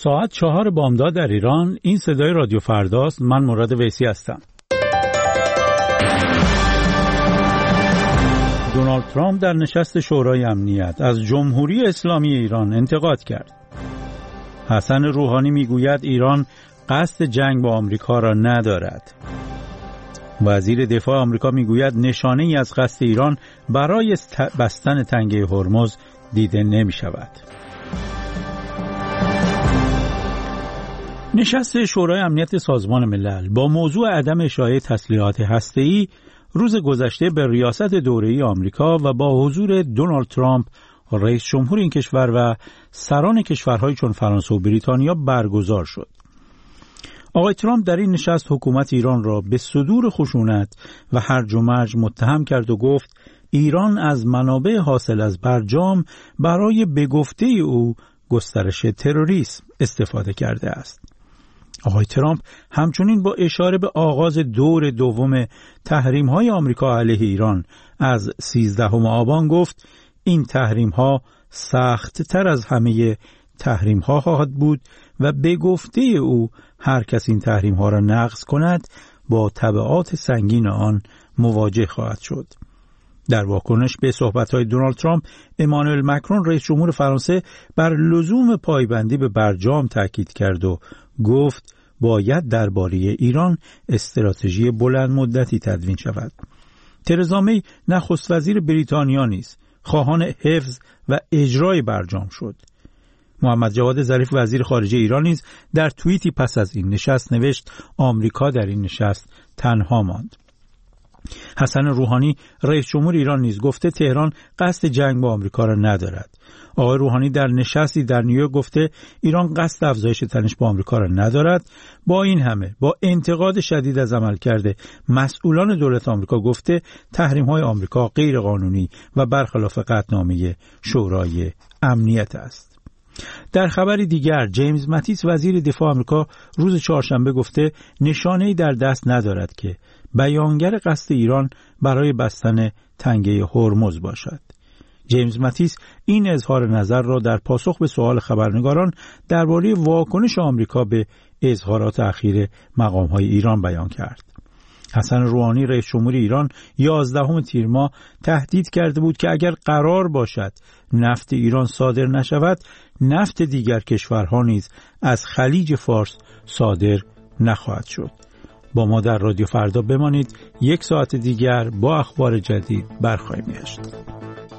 ساعت 4 بامداد در ایران. این صدای رادیو فرداست. من مراد ویسی هستم. دونالد ترامپ در نشست شورای امنیت از جمهوری اسلامی ایران انتقاد کرد. حسن روحانی میگوید ایران قصد جنگ با آمریکا را ندارد. وزیر دفاع آمریکا میگوید نشانه‌ای از قصد ایران برای بستن تنگه هرمز دیده نمی شود. نشست شورای امنیت سازمان ملل با موضوع عدم اشاعه تسلیحات هسته‌ای روز گذشته به ریاست دوره‌ای آمریکا و با حضور دونالد ترامپ رئیس جمهور این کشور و سران کشورهای چون فرانسه و بریتانیا برگزار شد. آقای ترامپ در این نشست حکومت ایران را به صدور خشونت و هرج و مرج متهم کرد و گفت ایران از منابع حاصل از برجام برای به گفته او گسترش تروریسم استفاده کرده است. آقای ترامپ همچنین با اشاره به آغاز دور دوم تحریم‌های آمریکا علیه ایران از 13 آبان گفت این تحریم‌ها سخت‌تر از همه تحریم‌ها خواهد بود و به گفته او هر کس این تحریم‌ها را نقض کند با تبعات سنگین آن مواجه خواهد شد. در واکنش به صحبت‌های دونالد ترامپ، امانوئل مکرون رئیس جمهور فرانسه بر لزوم پایبندی به برجام تاکید کرد و گفت باید درباره ایران استراتژی بلند مدتی تدوین شود. ترزا می نخست وزیر بریتانیا نیز خواهان حفظ و اجرای برجام شد. محمد جواد ظریف وزیر خارجه ایران نیز در توییتی پس از این نشست نوشت آمریکا در این نشست تنها ماند. حسن روحانی رئیس جمهور ایران نیز گفته تهران قصد جنگ با آمریکا را ندارد. آقای روحانی در نشستی در نیویورک گفته ایران قصد افزایش تنش با آمریکا را ندارد. با این همه با انتقاد شدید از عملکرد مسئولان دولت آمریکا گفته تحریم‌های آمریکا غیر قانونی و برخلاف قطعنامه شورای امنیت است. در خبری دیگر جیمز ماتیس وزیر دفاع آمریکا روز چهارشنبه گفته نشانه‌ای در دست ندارد که بیانگر قصد ایران برای بستن تنگه هرمز باشد. جیمز ماتیس این اظهار نظر را در پاسخ به سوال خبرنگاران درباره واکنش آمریکا به اظهارات اخیر مقام‌های ایران بیان کرد. حسن روحانی رئیس جمهور ایران 11 تیر ماه تهدید کرده بود که اگر قرار باشد نفت ایران صادر نشود، نفت دیگر کشورها نیز از خلیج فارس صادر نخواهد شد. با ما در رادیو فردا بمانید. یک ساعت دیگر با اخبار جدید برخواهیم گشت.